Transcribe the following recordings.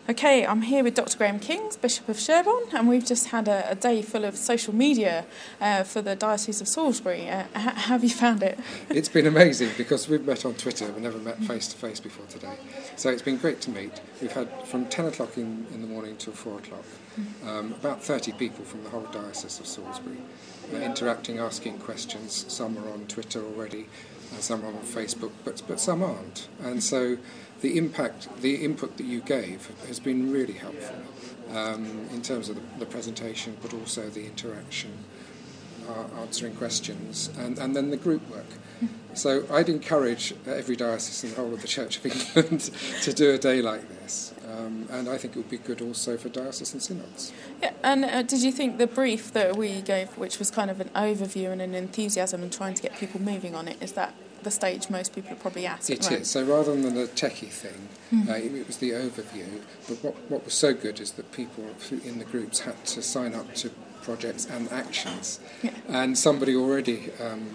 Okay, I'm here with Dr. Graham Kings, Bishop of Sherborne, and we've just had a day full of social media for the Diocese of Salisbury. How have you found it? It's been amazing because we've met on Twitter, we never met face to face before today. So it's been great to meet. We've had from 10 o'clock in the morning till 4 o'clock, about 30 people from the whole Diocese of Salisbury interacting, asking questions. Some are on Twitter already, some are on Facebook, but some aren't. And so the input that you gave has been really helpful in terms of the presentation, but also the interaction, answering questions, and then the group work. So I'd encourage every diocese in the whole of the Church of England to do a day like this, and I think it would be good also for diocesan synods. Yeah, and did you think the brief that we gave, which was kind of an overview and an enthusiasm and trying to get people moving on it, is that the stage most people are probably at? It is. So rather than the techie thing, it was the overview. But what was so good is that people in the groups had to sign up to projects and actions. Yeah. And somebody already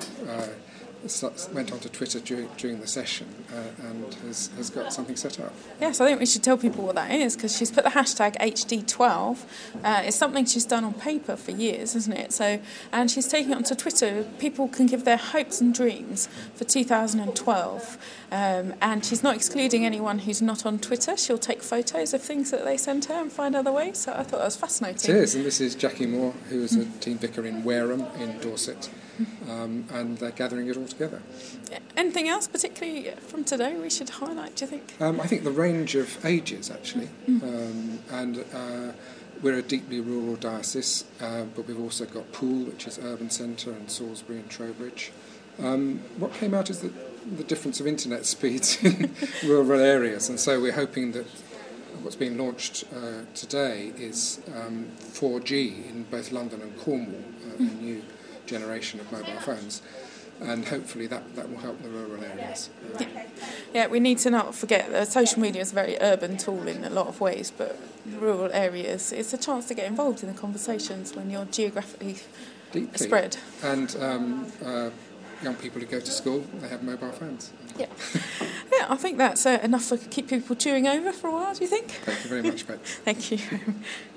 went onto Twitter during the session and has got something set up. Yes, I think we should tell people what that is, because she's put the hashtag HD12. It's something she's done on paper for years, isn't it? So, and she's taking it onto Twitter. People can give their hopes and dreams for 2012. And she's not excluding anyone who's not on Twitter. She'll take photos of things that they send her and find other ways. So I thought that was fascinating. It is, and this is Jackie Moore, who is a team vicar in Wareham in Dorset. And they're gathering it all together. Anything else particularly from today we should highlight, do you think? I think the range of ages, actually. And we're a deeply rural diocese, but we've also got Poole, which is urban centre, and Salisbury and Trowbridge. What came out is the difference of internet speeds in rural areas, and so we're hoping that what's being launched today is 4G in both London and Cornwall, a new generation of mobile phones, and hopefully that will help the rural areas. Yeah, we need to not forget that social media is a very urban tool in a lot of ways, but rural areas, it's a chance to get involved in the conversations when you're geographically deeply spread. And young people who go to school, they have mobile phones. Yeah, yeah, I think that's enough to keep people chewing over for a while, do you think? Thank you very much, Beck. Thank you.